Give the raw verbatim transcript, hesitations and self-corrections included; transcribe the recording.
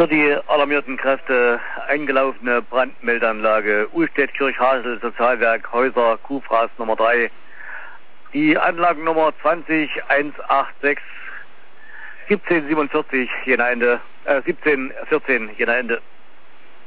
die alarmierten Kräfte eingelaufene Brandmeldeanlage Uhlstedt-Kirchhasel, Sozialwerk Häuser, Kuhfraß Nummer drei. Die Anlagennummer zwanzig hundertsechsundachtzig siebzehn siebenundvierzig Jena Ende, äh, siebzehn vierzehn Jena Ende.